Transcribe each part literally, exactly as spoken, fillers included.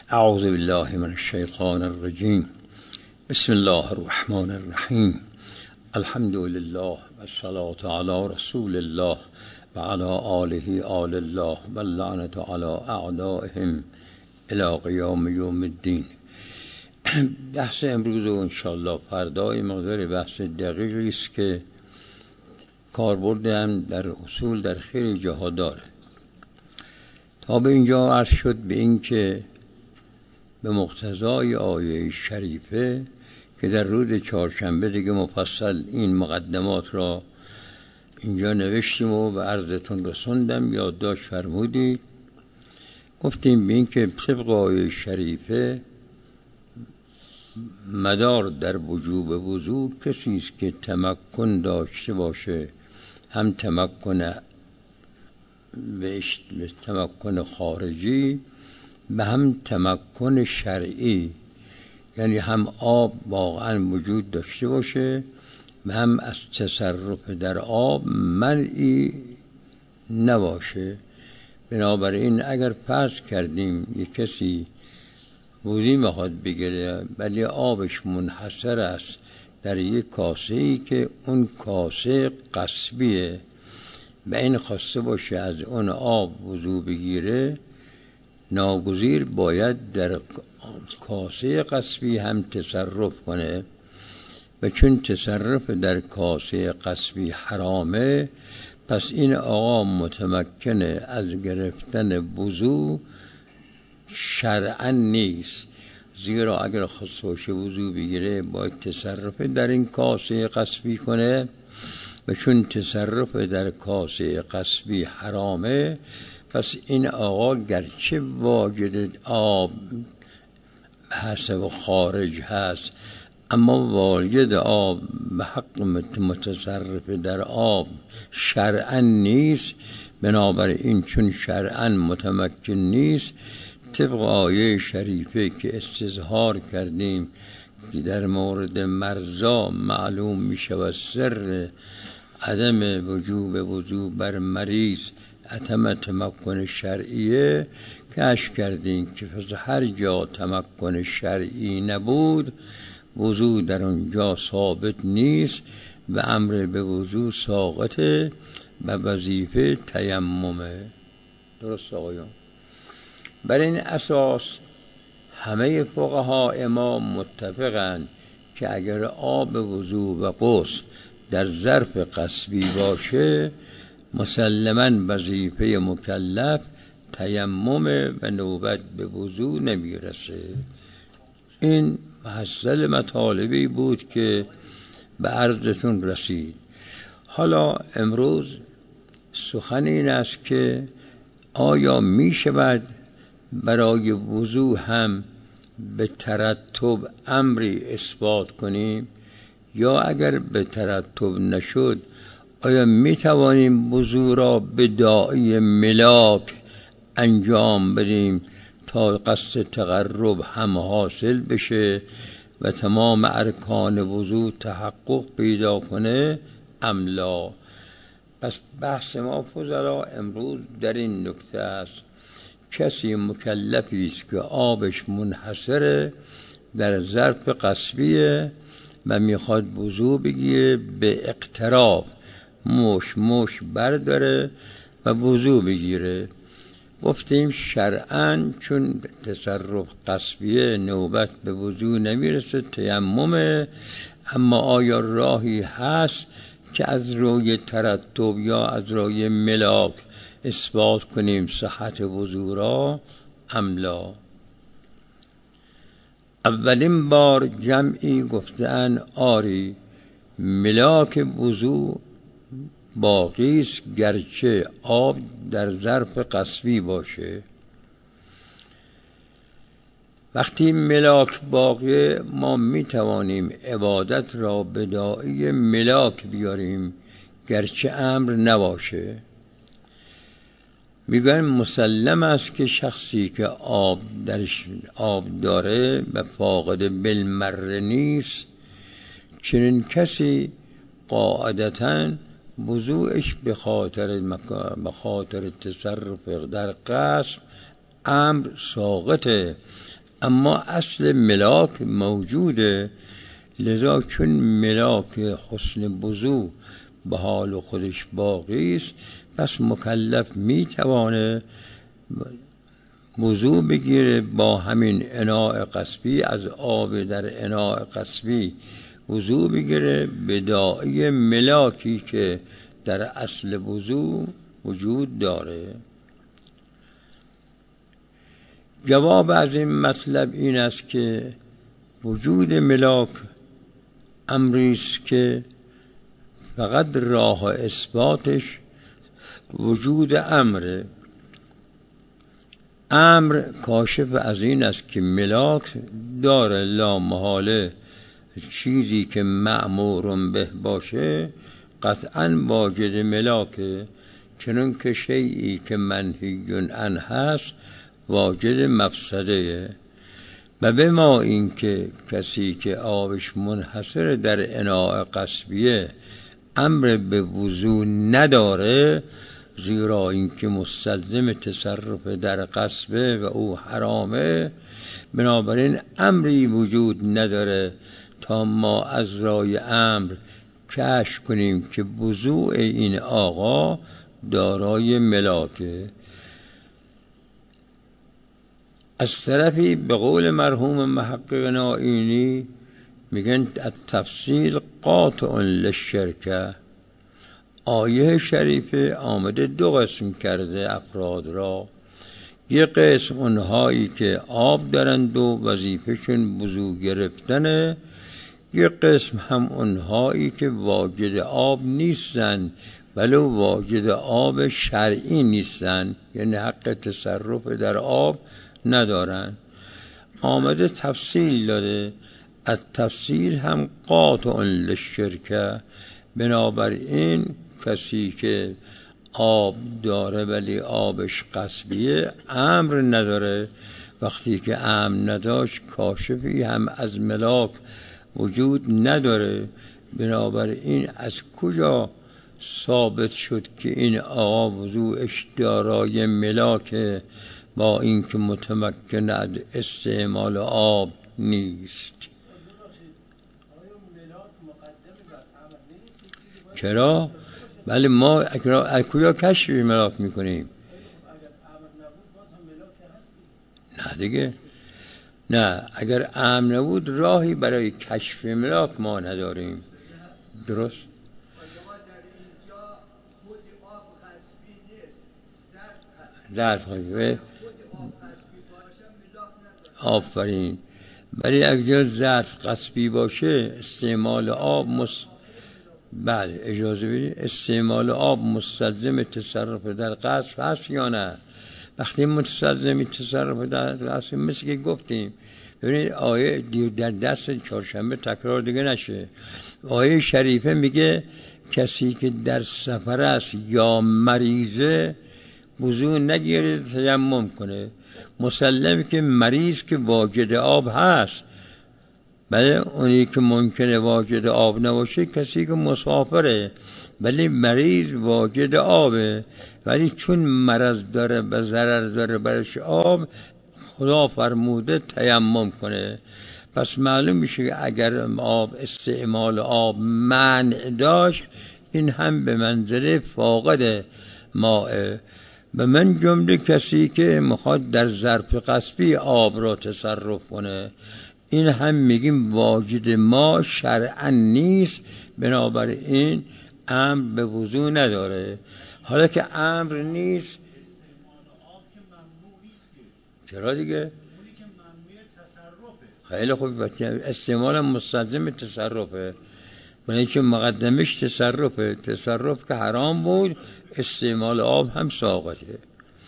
اعوذ بالله من الشیطان الرجیم. بسم الله الرحمن الرحیم. الحمد لله و الصلاة علی رسول الله و علی آله آل الله و اللعنة علی اعدائهم الی قیام یوم الدین. بحث امروز و انشاءالله فردای مقدار بحث دقیقی است که کاربرد هم در اصول در خیلی جاها داره. تا به اینجا عرض شد به این که به مقتضای آیه شریفه که در روز چهارشنبه دیگه مفصل این مقدمات را اینجا نوشتیم و به عرضتون رسوندم، یادداشت فرمودید. گفتیم به این که طبق آیه شریفه مدار در وجوب وضو کسی است که تمکن داشته باشه، هم تمکن به تمکن خارجی به هم تمکن شرعی، یعنی هم آب واقعا وجود داشته باشه و هم از تصرف در آب منعی نباشه. بنابراین اگر فرض کردیم یک کسی وضو میخواد بگیره ولی آبش منحصر است در یک کاسه ای که اون کاسه قصبیه و این خواسته باشه از اون آب وضو بگیره، ناگزیر باید در کاسه قصبی هم تصرف کنه و چون تصرف در کاسه قصبی حرامه، پس این آقا متمکنه از گرفتن وضو شرعا نیست. زیرا اگر خواسته باشه وضو بگیره باید تصرف در این کاسه قصبی کنه و چون تصرف در کاسه قصبی حرامه، پس این آقا گرچه واجد آب حسب خارج هست اما واجد آب به حق متصرف در آب شرعا نیست. بنابراین چون شرعا متمکن نیست، طبق آیه شریفه که استظهار کردیم که در مورد مرضا معلوم می شود سر عدم وجوب وضو بر مریض عدم تمکن شرعیه، کشف کردیم که هر جا تمکن شرعی نبود وضو در اونجا ثابت نیست و امر به وضو ساقطه و وظیفه تیممه. درست آقایان؟ بر این اساس همه فقها ما متفقند که اگر آب وضو و غسل در ظرف قصبی باشه مسلماً وظیفه مکلف تیمم و نوبت به وضو نمیرسه. این محصل مطالبی بود که به عرضتون رسید. حالا امروز سخن این است که آیا می شود برای وضو هم به ترتب امری اثبات کنیم، یا اگر به ترتب نشد آیا می توانیم وضو را به داعی ملاک انجام بدیم تا قصد تقرب هم حاصل بشه و تمام ارکان وضو تحقق پیدا کنه ام لا؟ پس بحث ما فضلا امروز در این نکته است. کسی مکلفی است که آبش منحصره در ظرف قصبیه و میخواد وضو بگیره، به اقتراف موش موش برداره و وضو بگیره. گفتیم شرعاً چون تصرف قصبیه نوبت به وضو نمیرسه، تیممه. اما آیا راهی هست که از روی ترتب یا از روی ملاک اثبات کنیم صحت وضو را ام لا؟ اولین بار جمعی گفتن آری ملاک وضو باقی است گرچه آب در ظرف قصبی باشه. وقتی ملاک باقی ما می توانیم عبادت را به داعی ملاک بیاریم گرچه امر نباشه. میگن مسلم است که شخصی که آب درش آب داره و فاقد بالمره نیست، چنین کسی قاعدتاً وضوعش به خاطر به خاطر تصرف در قصب امر ساقطه، اما اصل ملاک موجوده، لذا چون ملاک حسن وضو به حال خودش باقی است، پس مکلف میتوانه وضو بگیره با همین اناء قصبی، از آب در اناء قصبی وضو بگیره به داعی ملاکی که در اصل وضو وجود داره. جواب از این مطلب این است که وجود ملاک امری است که فقط راه اثباتش وجود امره. امر کاشف از این است که ملاک داره، لا محاله چیزی که مأمور به باشه قطعا واجد ملاکه، چنان که شیئی که منهی عنه هست واجد مفسده. و به ما این که کسی که آبش منحصر در اناء قصبیه امر به وضو نداره، زیرا اینکه مستلزم تصرف در قصبه و او حرامه، بنابراین امری وجود نداره تا ما از رای امر کشف کنیم که وضوء این آقا دارای ملاکه. از طرفی به قول مرحوم محقق نائینی میگن التفصیل قاطع للشرکه. آیه شریفه آمده دو قسم کرده افراد را، یه قسم اونهایی که آب دارند و وظیفهشون وضو گرفتنه، یه قسم هم اونهایی که واجد آب نیستن ولو واجد آب شرعی نیستن، یعنی حق تصرف در آب ندارن. آمده تفصیل داده، از تفصیل هم قاطع للشرکه. بنابراین کسی که آب داره ولی آبش قصبیه امر نداره. وقتی که امر نداشت کاشفی هم از ملاک وجود نداره. بنابراین از کجا ثابت شد که این آقا وضوعش دارای ملاک با اینکه متمکن از استعمال آب نیست؟ چرا؟ ولی ما از کجا کشف ملاک میکنیم؟ نه دیگه، نه، اگر امر نبود راهی برای کشف ملاک ما نداریم. درست؟ ظرف قصبی آفرین. ولی اگر ظرف قصبی باشه استعمال آب مس... بله اجازه بدید، استعمال آب مستلزم تصرف در قصب هست یا نه؟ وقتی مستلزم تصرف در قصب مثل که گفتیم، ببینید آیه در درس چهارشنبه تکرار دیگه نشه، آیه شریفه میگه کسی که در سفر است یا مریضه وضو نگیره تیمم کنه. مسلمه که مریض که واجد آب هست، بله اونی که ممکنه واجد آب نباشه کسی که مسافره، ولی مریض واجد آبه، ولی چون مرض داره و ضرر داره برش آب، خدا فرموده تیمم کنه. پس معلوم میشه که اگر آب استعمال آب منع داشت، این هم به منزله فاقد ماء. به من جمله کسی که میخواد در ظرف قصبی آب را تصرف کنه، این هم میگیم واجد ما شرعا نیست، بنابراین امر به وضو نداره. حالا که امر نیست، چرا دیگه؟ خیلی خوب، استعمال مستلزم تصرفه، اونی که مقدمش تصرفه، تصرف که حرام بود استعمال آب هم ساقطه.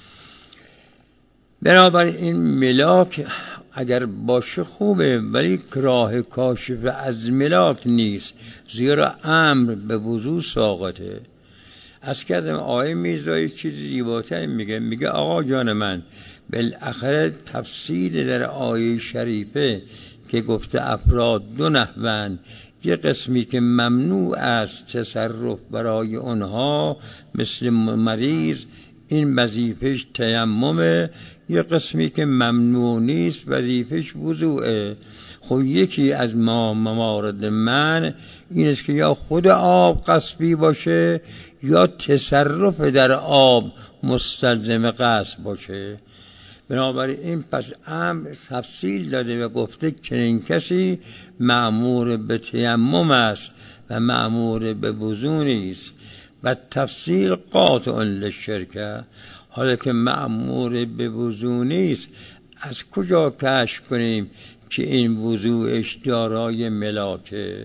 بنابراین ملاک اگر باشه خوبه، ولی راه کاشف از ملاک نیست، زیرا امر به وضو ساقطه. از کردم آیه میزایی چیزی زیباتر میگه، میگه آقا جان من بالاخره تفصیل در آیه شریفه که گفته افراد دو نحوند، یه قسمی که ممنوع است تصرف برای اونها مثل مریض، این وظیفش تیممه، یه قسمی که ممنوع نیست وظیفش وضوعه. خب یکی از ما موارد من این است که یا خود آب غصبی باشه یا تصرف در آب مستلزم غصب باشه. بنابراین پس امر تفصیل داده و گفته چنین کسی مأمور به تیمم است و مأمور به وضو نیست. و تفصیل قاطع للشرک. حالا که مأمور به وضو نیست، از کجا کشف کنیم که این وضوعش دارای ملاکه؟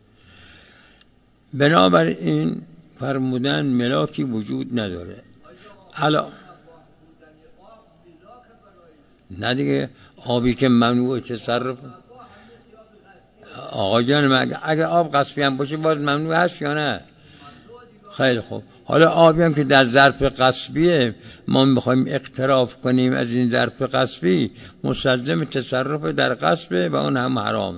بنابراین فرمودن ملاکی وجود نداره. حالا نه دیگه، آبی که ممنوع تصرف. آقا جان، اگه آب غصبی هم باشه باز ممنوع هست یا نه؟ خیلی خوب. حالا آبی هم که در ظرف غصبیه، ما میخوایم اقتراف کنیم از این ظرف غصبی، مستلزم تصرف در غصبه و اون هم حرامه.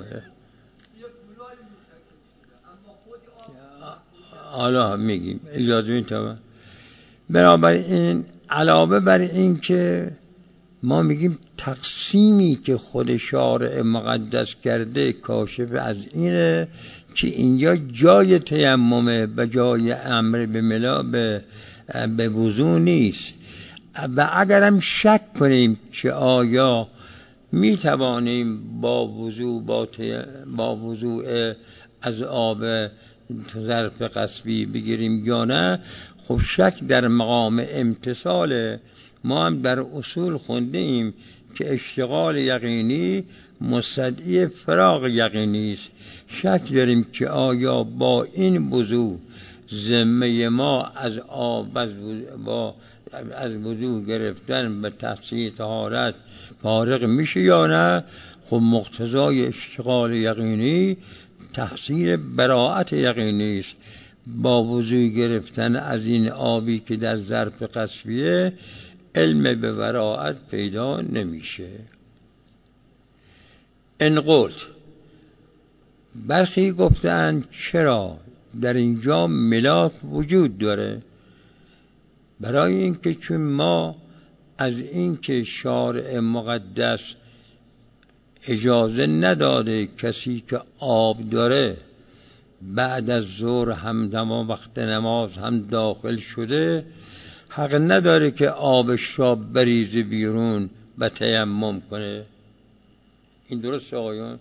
حالا میگیم اجازه میتونم. بنابراین علاوه بر این که ما میگیم تقسیمی که خود شارع مقدس کرده کاشف از اینه که اینجا جای تیممه و جای امر به ملا به, به وضو نیست. و اگرم شک کنیم که آیا میتوانیم با وضو با, با وضوء از آب ظرف غصبی بگیریم یا نه، خب شک در مقام امتصاله. ما هم در اصول خونده ایم که اشتغال یقینی مستدعی فراغ یقینی است. شک داریم که آیا با این وضو ذمه ما از آب از با از وضو گرفتن به تحصیل طهارت فارغ میشه یا نه؟ خب مقتضای اشتغال یقینی تحصیل براءت یقینی است. با وضو گرفتن از این آبی که در ظرف غصبیه علم به براءت پیدا نمیشه. ان قلت، برخی گفتند چرا در اینجا ملاک وجود داره؟ برای اینکه چون ما از اینکه شارع مقدس اجازه نداده کسی که آب داره بعد از ظهر همزمان وقت نماز هم داخل شده حق نداره که آبش را بریزه بیرون و تیمم کنه. این درست آقایون؟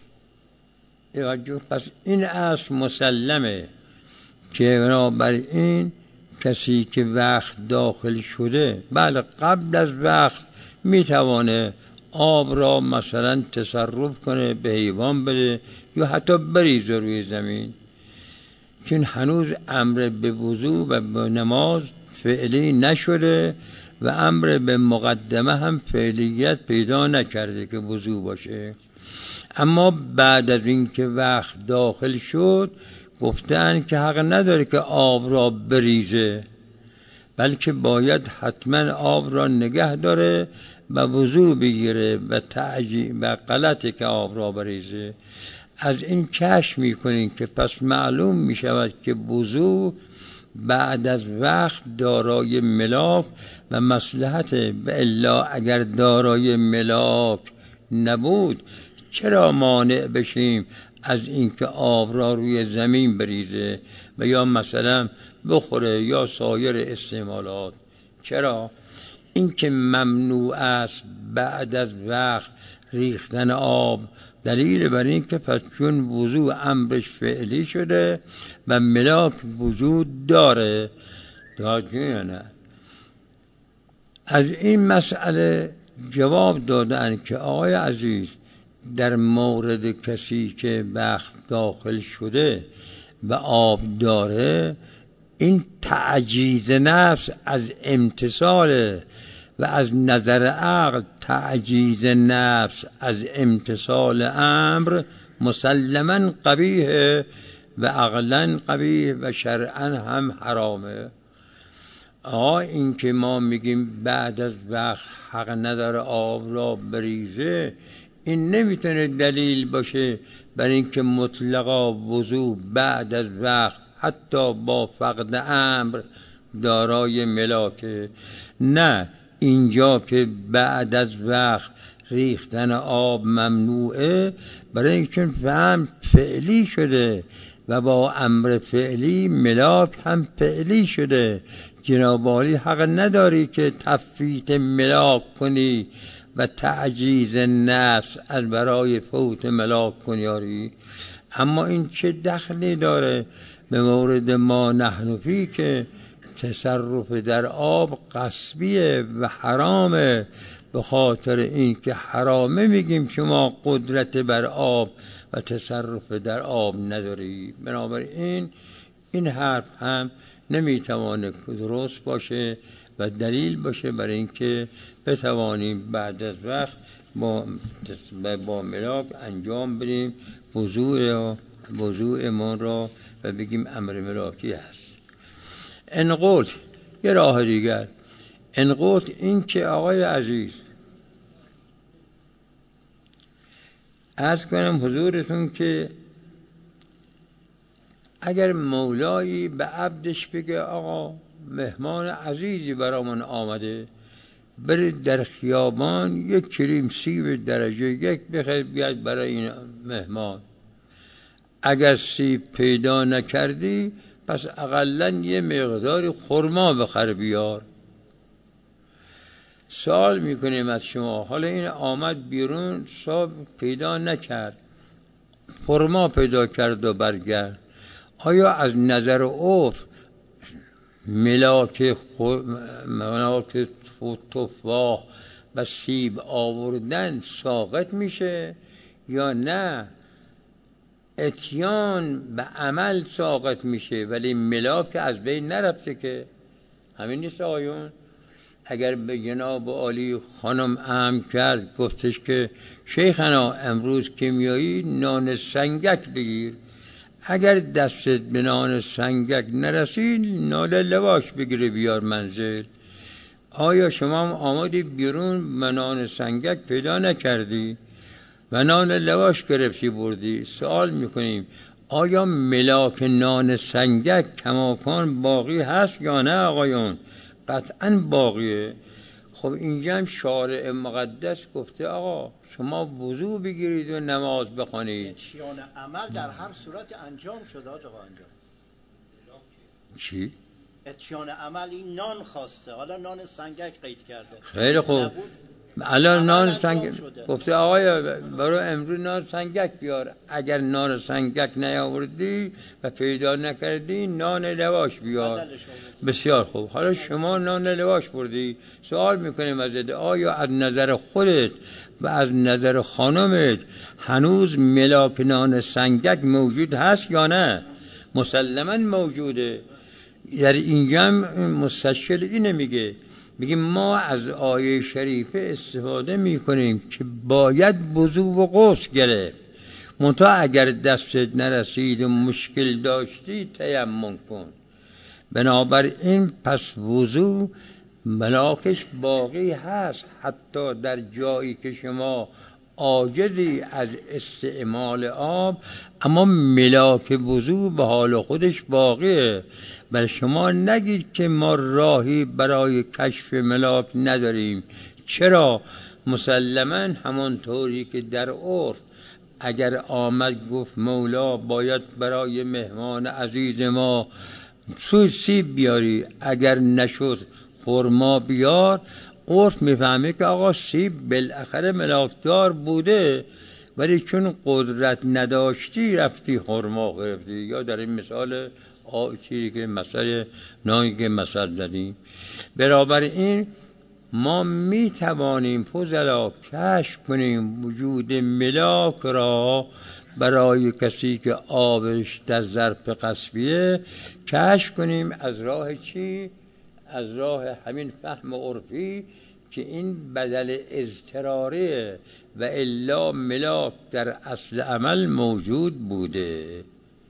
پس این اصل مسلمه که بنابراین کسی که وقت داخل شده بله قبل از وقت میتوانه آب را مثلا تصرف کنه، به حیوان بده یا حتی بریزه روی زمین، چون هنوز امر به وضو و به نماز فعلی نشده و امر به مقدمه هم فعلیت پیدا نکرده که وضو باشه. اما بعد از اینکه وقت داخل شد گفتن که حق نداره که آب را بریزه، بلکه باید حتما آب را نگه داره و وضو بگیره و تعجیل و غلطه که آب را بریزه. از این کشف میکنین که پس معلوم میشود که وضو بعد از وقت دارای ملاک و مصلحت. و الا اگر دارای ملاک نبود چرا مانع بشیم از اینکه آب را روی زمین بریزه و یا مثلا بخوره یا سایر استعمالات؟ چرا؟ اینکه ممنوع است بعد از وقت ریختن آب دلیل بر این که پس چون وضو امرش فعلی شده و ملاک وجود داره. توجه نه؟ از این مسئله جواب دادن که آقای عزیز در مورد کسی که وقت داخل شده و آب داره این تعجیز نفس از امتصال و از نظر عقل تعجیز نفس از امتصال امر مسلماً قبیحه و عقلاً قبیح و شرعاً هم حرامه. آه این که ما میگیم بعد از وقت حق نداره آب را بریزه، این نمیتونه دلیل باشه بر اینکه مطلقا وضو بعد از وقت حتی با فقد امر دارای ملاکه. نه اینجا که بعد از وقت ریختن آب ممنوعه، برای اینکه چون فهم فعلی شده و با امر فعلی ملاک هم فعلی شده. جناب عالی حق نداری که تفویت ملاک کنی و تعجیز نفس از برای فوت ملاک کنیاری. اما این چه دخلی داره به مورد ما نحن فی که تصرف در آب غصبیه و حرامه. به خاطر این که حرامه میگیم شما قدرت بر آب و تصرف در آب نداری. بنابراین این حرف هم نمیتوانه درست باشه و دلیل باشه برای اینکه بتوانیم بعد از وقت با, با ملاک انجام بدیم وضوء وضوءمان را و بگیم امر ملاکی هست. انقلت یه راه دیگر، انقلت این که آقای عزیز عرض کنم حضورتون که اگر مولایی به عبدش بگه آقا مهمان عزیزی برامون آمده، برید در خیابان یک کریم سیب درجه یک بخرید بیاد برای این مهمان. اگر سیب پیدا نکردی پس اقلاً یه مقداری خرما بخر بیار. سوال میکنیم از شما، حالا این آمد بیرون صاحب پیدا نکرد، خرما پیدا کرد و برگرد، آیا از نظر عرف ملاک ملاک تفاح و سیب آوردن ساقط میشه یا نه؟ اتیان به عمل ساقط میشه ولی ملاک از بین نرفته که. همین نیست آیون؟ اگر به جناب عالی خانم امر کرد گفتش که شیخنا امروز کیمیایی نان سنگک بگیر، اگر دستت به نان سنگک نرسید نان لواش بگیره بیار منزل. آیا شما هم آمدی بیرون و نان سنگک پیدا نکردی و نان لواش گرفتی بردی؟ سوال میکنیم آیا ملاک نان سنگک کماکان باقی هست یا نه آقایون؟ قطعا باقیه. خب اینجا هم شارع مقدس گفته آقا شما وضو بگیرید و نماز بخوانید. اتیان عمل در هر صورت انجام شده آقا انجام. چی؟ اتیان عمل این نان خواسته، حالا نان سنگک قید کرده. خیلی خوب. الان نان سنگک گفته آقای برو امروز نان سنگک بیار، اگر نان سنگک نیاوردی و پیدا نکردی نان لواش بیار. بسیار خوب. حالا شما نان لواش بردی، سوال میکنیم ازت آیا از نظر خودت و از نظر خانمت هنوز ملاک نان سنگک موجود هست یا نه؟ مسلماً موجوده. در اینجا مستشکل اینه میگه میگه ما از آیه شریفه استفاده میکنیم که باید وضو و غسل گرفت، منتها اگر دستت نرسید و مشکل داشتی تیمم کن. بنابراین پس وضو ملاکش باقی هست حتی در جایی که شما عاجزی از استعمال آب، اما ملاک وضو به حال خودش باقیه. بل شما نگید که ما راهی برای کشف ملاک نداریم. چرا؟ مسلماً همانطوری که در عرف اگر آمد گفت مولا باید برای مهمان عزیز ما سوی سیب بیاری، اگر نشد خرما بیار، عرف میفهمه که آقا سیب بالاخره ملاکدار بوده ولی چون قدرت نداشتی رفتی خرما گرفتی. یا در این مثال چیزی که مثال نانی که مثال زدیم. برابر این ما می توانیم فضلا کشف کنیم وجود ملاک را برای کسی که آبش در ظرف قصبیه کشف کنیم. از راه چی؟ از راه همین فهم عرفی که این بدل اضطراریه و الا ملاک در اصل عمل موجود بوده.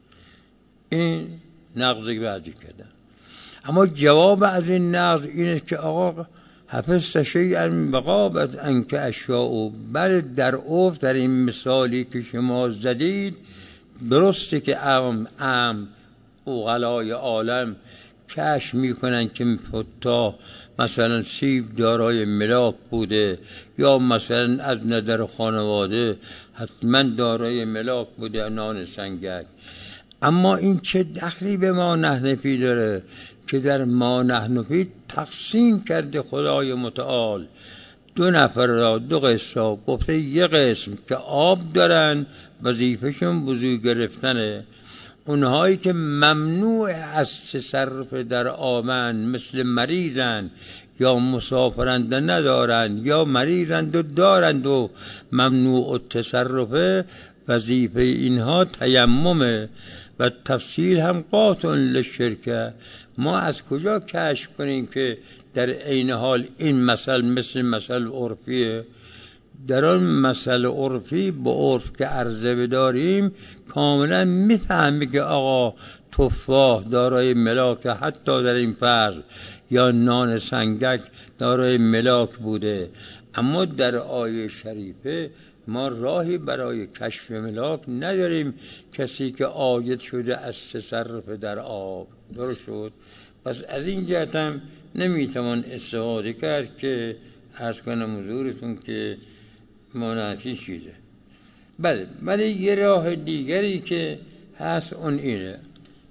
این نقضی بعدی کردن. اما جواب از این نقض اینه که آقا حفظت شیئا بغابت عنک اشیاء. بله در عرف در این مثالی که شما زدید درسته که ام ام اوغلای عالم کشف میکنن که تا مثلا سیب دارای ملاک بوده یا مثلا از نظر خانواده حتما دارای ملاک بوده نان سنگک. اما این چه دخلی به ما نحنفی داره که در ما نحنفی تقسیم کرده خدای متعال دو نفر را دو قسم گفته یک قسم که آب دارن وظیفهشون وضو گرفتنه، اونهایی که ممنوع از تصرف در آبن مثل مریضن یا مسافرند ندارند یا مریضند و دارند و ممنوع التصرفه وظیفه اینها تیممه و تفصیل هم قاطع للشرکه. ما از کجا کشف کنیم که در عین حال این مثل مثل مثل عرفیه؟ در آن مثل عرفی با عرف که عرضه بداریم کاملا میفهمی که آقا تفاح دارای ملاک حتی در این فرض یا نان سنگک دارای ملاک بوده. اما در آیه شریفه ما راهی برای کشف ملاک نداریم کسی که عاید شده از تصرف در آب. درست شد؟ پس از این جهت هم نمیتوان استفاده کرد که عرض کنم حضورتون که مانعی چیزه. بله ولی یه راه دیگری که هست اون اینه،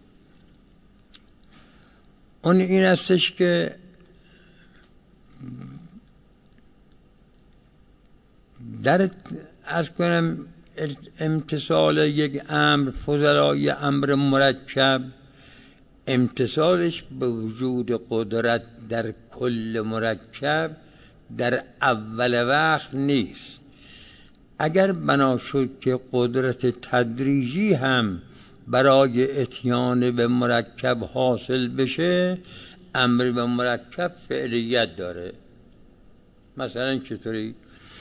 اون این استش که در از کنم امتصال یک امر فضلای امر مرکب امتصالش به وجود قدرت در کل مرکب در اول وقت نیست. اگر بنا شد که قدرت تدریجی هم برای اتیان به مرکب حاصل بشه، امر به مرکب فعلیت داره. مثلا چطوری؟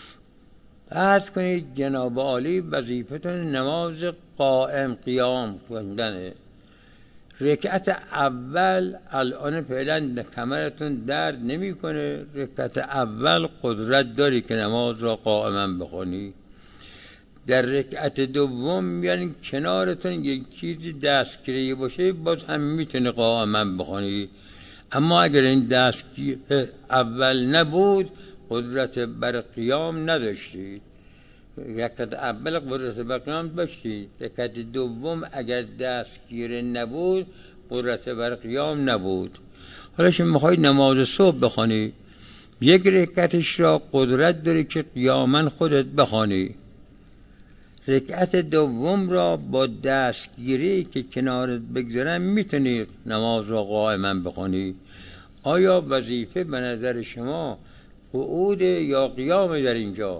فرض کنید جناب عالی وظیفتون نماز قائم قیام خوندنه، رکعت اول الان فعلا کمرتون درد نمیکنه، رکعت اول قدرت داری که نماز را قائما بخونی. در رکعت دوم یعنی کنارتون یک چیزی دستگیری باشه باز هم میتونه قائما بخونی. اما اگر این دستگیر اول نبود قدرت بر قیام نداشتید. رکعت اول قدرت بر قیام داشتید، رکعت دوم اگر دستگیر نبود قدرت بر قیام نبود. حالا شما میخواید نماز صبح بخونی، یک رکعتش را قدرت داری که قیاما خودت بخونی، رکعت دوم را با دستگیری که کنارت بگذارن میتونی نماز را قائما بخونی. آیا وظیفه به نظر شما قعود یا قیام در اینجا؟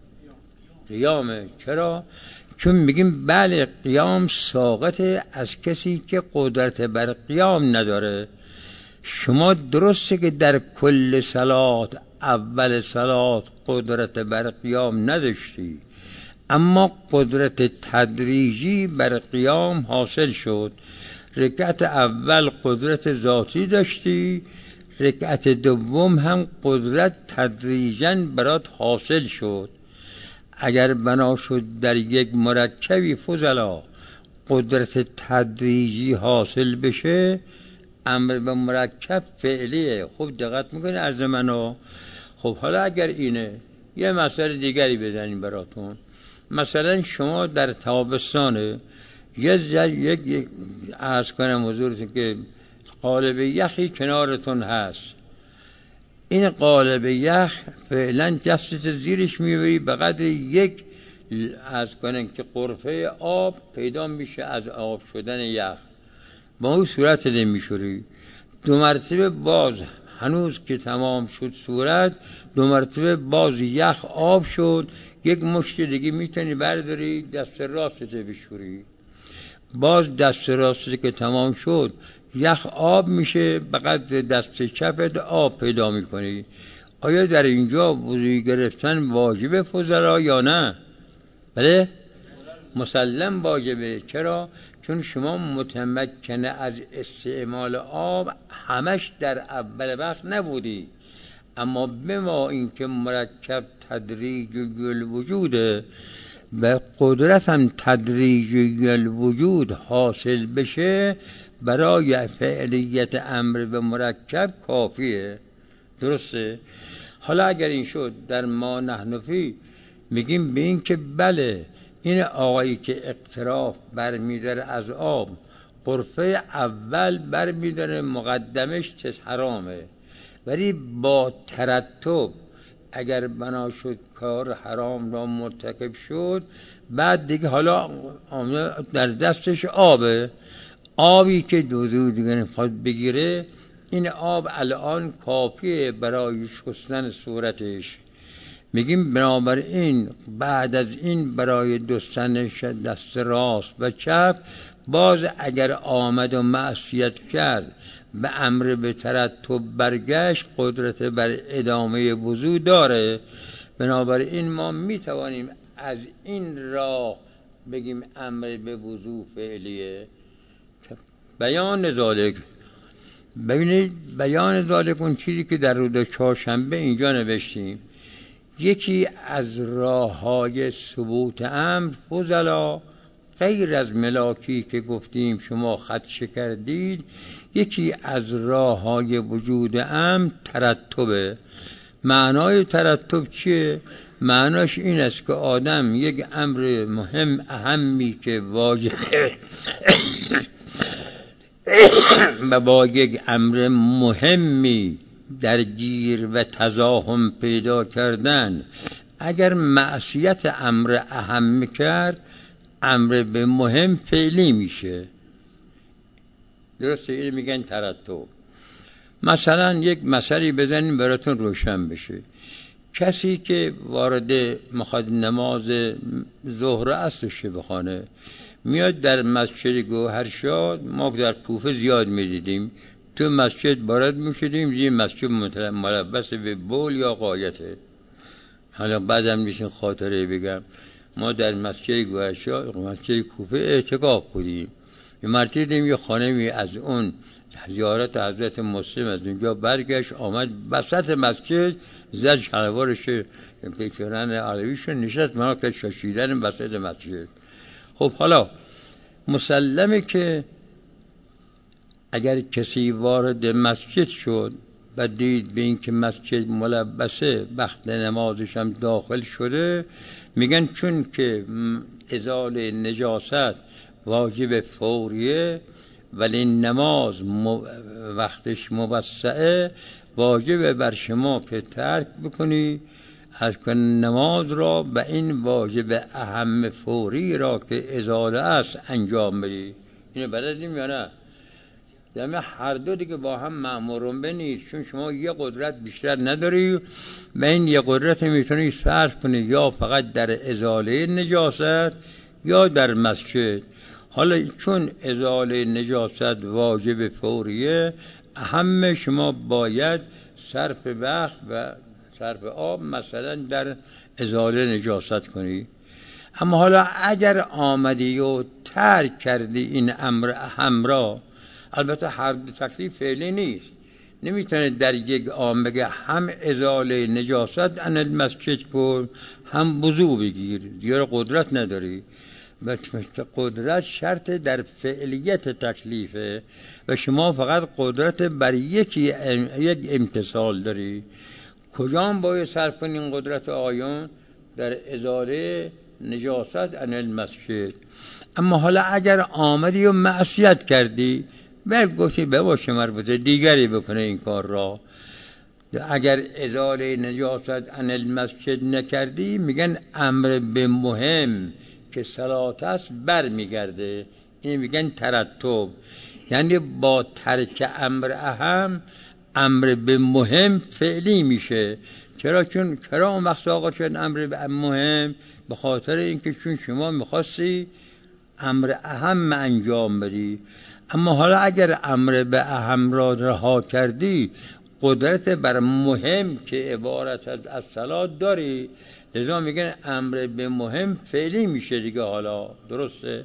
قیامه. چرا؟ چون میگیم بله قیام ساقط از کسی که قدرت بر قیام نداره. شما درسته که در کل صلات اول صلات قدرت بر قیام نداشتی، اما قدرت تدریجی بر قیام حاصل شد. رکعت اول قدرت ذاتی داشتی، رکعت دوم هم قدرت تدریجاً برات حاصل شد. اگر بنا شد در یک مرکبی فضلا قدرت تدریجی حاصل بشه، امر به مرکب فعلیه. خوب دقت میکنه از منو. خب حالا اگر اینه یه مسئله دیگری بزنیم براتون. مثلا شما در تابستان یه یک عرض کنم حضورتون که قالب یخی کنارتون هست، این قالب یخ فعلا دستت زیرش میبری به قدر یک از کنن که قرفه آب پیدا میشه از آب شدن یخ، با اون صورت نمیشوری. دو مرتبه باز هنوز که تمام شد صورت، دو مرتبه باز یخ آب شد، یک مشت دیگه میتونی برداری دست راستت بشوری. باز دست راستت که تمام شد یخ آب میشه، به قدر دست چپت آب پیدا میکنی. آیا در اینجا وضو گرفتن واجب فضلا یا نه؟ بله مسلم واجبه. چرا؟ چون شما متمکنه از استعمال آب همش در اول وقت نبودی، اما به ما این که مرکب تدریج و گل وجوده، و قدرت هم تدریجی الوجود حاصل بشه برای فعلیت امر به مرکب کافیه. درسته؟ حالا اگر این شد در ما نحن فی میگیم به این که بله این آقایی که اقتراف برمیداره از آب، غرفه اول برمیداره مقدمش چه حرامه، ولی با ترتب اگر بنا شد کار حرام را مرتکب شد، بعد دیگه حالا در دستش آبه، آبی که دوزو دیگه نمیخواد بگیره، این آب الان کافیه برای شستن صورتش. میگیم بنابراین بعد از این برای دستن دست راست و چپ باز اگر آمد و معصیت کرد به امر به ترتب برگشت، قدرت بر ادامه وضو داره. بنابراین ما میتوانیم از این راه بگیم امر به وضو فعلیه. بیان ذالک، ببینید بیان ذالک اون چیزی که در روز چهارشنبه اینجا نوشتیم، یکی از راه‌های ثبوت امر فضلا غیر از ملاکی که گفتیم شما خدشه کردید، یکی از راه‌های وجود امر ترتبه. معنای ترتب چیه؟ معناش این است که آدم یک امر مهم اهمی که واجب و با یک امر مهمی درگیر و تزاحم پیدا کردن، اگر معصیت امر اهم کرد، امر به مهم فعلی میشه. درسته؟ این میگن ترتب. مثلا یک مثالی بزنیم براتون روشن بشه. کسی که وارد مخاط نماز ظهر اصلش بخونه، میاد در مسجد گوهرشاد، ما در کوفه زیاد میدیدیم، تو مسجد وارد میشدیم، زیر مسجد ملبس به بول یا غایته. حالا بعدم میشه خاطره بگم، ما در مسجد گوهرشاد مسجد کوفه اعتکاف بودیم، یه مرتبه دیدیم یه خانمی از اون زیارت حضرت مسلم از اونجا برگشت، آمد وسط مسجد، زد شلوارش پیکرن علویش نشست منو که شاشیدن وسط مسجد. خب حالا مسلمه که اگر کسی وارد مسجد شد و دید به این که مسجد ملبسه، وقت نمازش هم داخل شده، میگن چون که ازاله نجاست واجب فوریه ولی نماز وقتش موسعه، واجب بر شما که ترک بکنی از کن نماز را و این واجب اهم فوری را که ازاله است انجام بدی. اینو بلدیم یا نه؟ دمه هر دو دیگه با هم مأمورون بنید، چون شما یه قدرت بیشتر نداری و این یه قدرت میتونی صرف کنی یا فقط در ازاله نجاست یا در مسجد. حالا چون ازاله نجاست واجب فوریه، اهم شما باید صرف وقت و صرف آب مثلا در ازاله نجاست کنی. اما حالا اگر آمدی و ترک کردی این امر اهم را، البته هر تکلیف فعلی نیست، نمیتونه در یک آن بگه هم ازاله نجاست ان المسجد کن هم وضو بگیر، دیگه قدرت نداری. و قدرت شرط در فعلیت تکلیفه و شما فقط قدرت بر یکی یک امتصال داری. کجام باید صرف کنی این قدرت آیون؟ در ازاله نجاست ان المسجد. اما حالا اگر آمدی و معصیت کردی، بلکه گفتی بباشه مربوطه دیگری بکنه این کار را، اگر ازاله نجاست ان المسجد نکردی، میگن امر به مهم که صلات است بر میگرده. این میگن ترتب، یعنی با ترک امر اهم امر به مهم فعلی میشه. چرا؟ چون چرا وقت آقا شد امر به مهم؟ به خاطر اینکه چون شما میخواستی امر اهم انجام بدی. اما حالا اگر امر به اهم را رها کردی، قدرت بر مهم که عبارت از الصلات داری، لذا میگن امر به مهم فعلی میشه دیگه. حالا درسته؟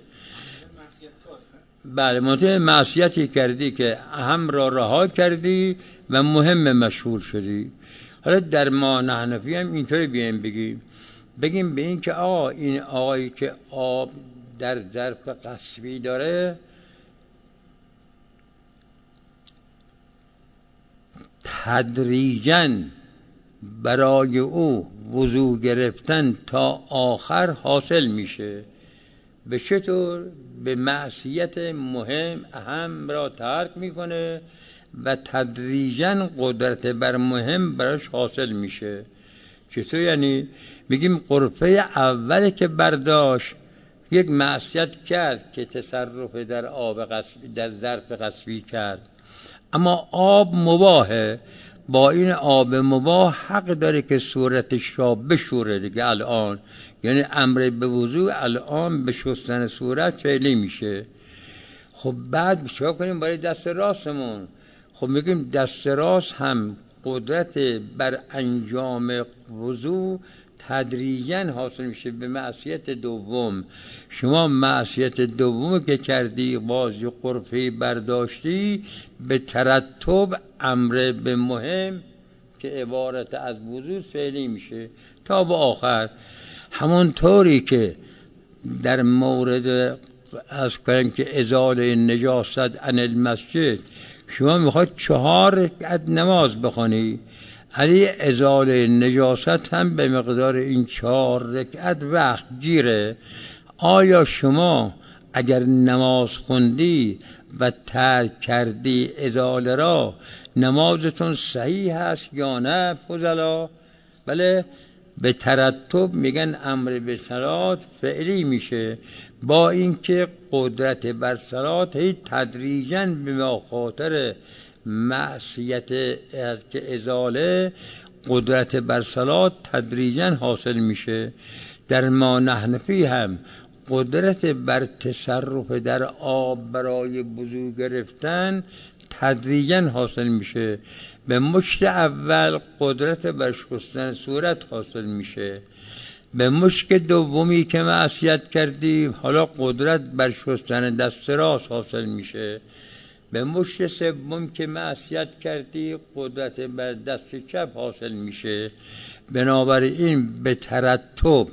بله، منطقه معصیتی کردی که اهم را رها کردی و مهم مشغول شدی. حالا در ما حنفی هم اینطوری بیایم بگیم، بگیم به این که آقا این آقایی که آب در ظرف قصبی داره تدریجاً برای او وضو گرفتن تا آخر حاصل میشه. به چطور؟ به معصیت مهم اهم را ترک میکنه و تدریجاً قدرت بر مهم براش حاصل میشه. چطور یعنی؟ میگیم غرفه اول که برداشت یک معصیت کرد که تصرف در آب قصبی در ظرف قصبی کرد، اما آب مباهه، با این آب مباه حق داره که صورتش را بشوره دیگه الان، یعنی امر به وضو الان به شستن صورت فعلی میشه. خب بعد چه کنیم برای دست راستمون؟ خب میگیم دست راست هم قدرت بر انجام وضو تدریجاً حاصل میشه به معصیت دوم. شما معصیت دوم که کردی بازی غرفه برداشتی، به ترتب امر به مهم که عبارت از وضو فعلی میشه تا به آخر. همون طوری که در مورد از کنیم که ازاله نجاست عن المسجد، شما میخواد چهار رکعت نماز بخونی، علی ازاله نجاست هم به مقدار این چهار رکعت وقت گیره. آیا شما اگر نماز خوندی و ترک کردی ازاله را، نمازتون صحیح هست یا نه فضلا؟ بله، به ترتب میگن امر به صلات فعلی میشه، با اینکه قدرت بر صلات هی تدریجاً به خاطر معصیت از که ازاله قدرت بر صلات تدریجاً حاصل میشه. در ما نحنفی هم قدرت بر تصرف در آب برای وضو گرفتن تدریجاً حاصل میشه. به مشت اول قدرت بر شستن صورت حاصل میشه، به مشت دومی که معصیت کردی حالا قدرت بر شستن دست راست حاصل میشه، به مشت سوم که معصیت کردی قدرت بر دست چپ حاصل میشه. بنابراین به ترتب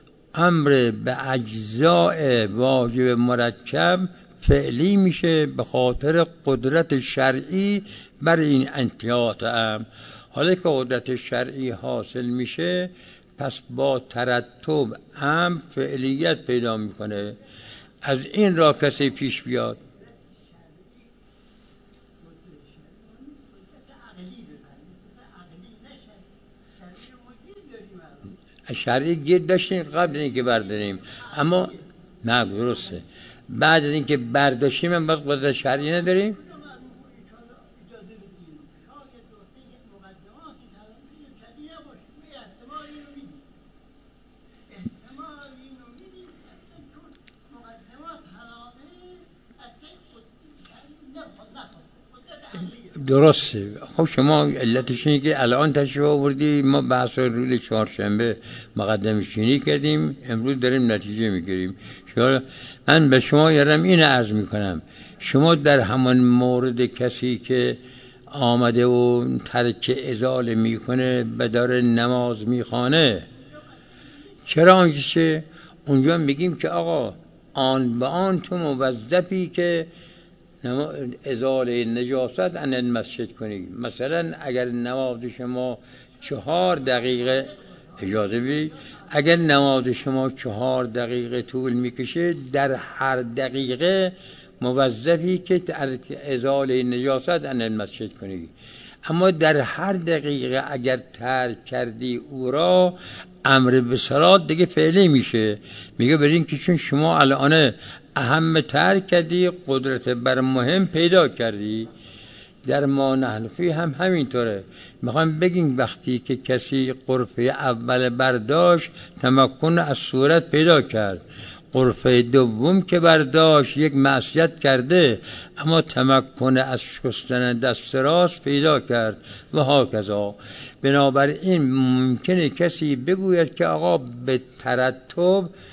امر به اجزاء واجب مرکب فعلی میشه به خاطر قدرت شرعی بر این انتیات هم. حالا که قدرت شرعی حاصل میشه، پس با ترتب هم فعلیت پیدا میکنه. از این را کسی پیش بیاد شرعی گیر داشتیم قبل اینکه برداریم، اما نه درسته بعد از اینکه برداشتیم هم باز قدرت شرعی نداریم. درسته. خب شما علتش اینه که الان تشریف آوردی، ما بحث روز چهارشنبه مقدمه چینی کردیم، امروز داریم نتیجه میگیریم. شما من به شما یارم این عرض میکنم، شما در همان مورد کسی که آمده و ترک ازاله میکنه به داره نماز میخوانه، چرا آنچه اونجا میگیم که آقا آن به آن تو موظفی که ازاله نجاست عن المسجد کنی. مثلا اگر نماز شما چهار دقیقه اجازه بی اگر نماز شما چهار دقیقه طول میکشه، در هر دقیقه موظفی که ازاله نجاست عن المسجد کنی. اما در هر دقیقه اگر ترک کردی او را، امر به صلات دیگه فعلی میشه. میگه برین که چون شما الان اهم ترک کردی، قدرت بر مهم پیدا کردی. در ما نحنفی هم همینطوره. میخوام بگیم وقتی که کسی غرفه اول برداشت تمکن از صورت پیدا کرد، غرفه دوم که برداشت یک معصیت کرده اما تمکن از شستن دست راست پیدا کرد و هاکذا. بنابراین ممکنه کسی بگوید که آقا به ترتب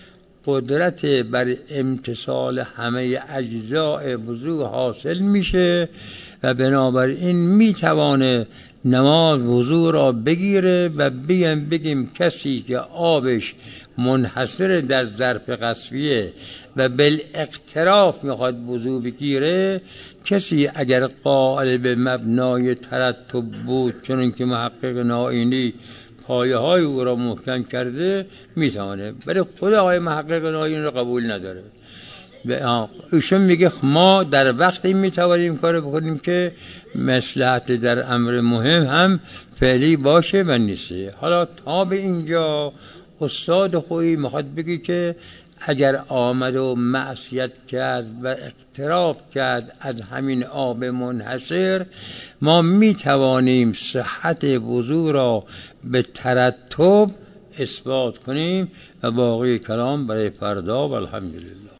قدرت بر امتصال همه اجزاء وضو حاصل میشه و بنابراین میتوانه نماز وضو را بگیره و بگیم بگیم کسی که آبش منحصر در ظرف قصبیه و بالاقتراف میخواد وضو بگیره، کسی اگر قائل به مبنای ترتب بود چون که محقق نائینی پایه های او را محکم کرده میتونه، ولی خود آقای محقق نائینی را قبول نداره. ایشون میگه ما در وقتی میتوانیم کار بکنیم که مصلحت در امر مهم هم فعلی باشه و نیسته. حالا تا به اینجا استاد خویی میخواد بگی که اگر آمد و معصیت کرد و اقتراف کرد از همین آب منحصر، ما میتوانیم صحت وضو را به ترتب اثبات کنیم و باقی کلام برای فردا و الحمدلله.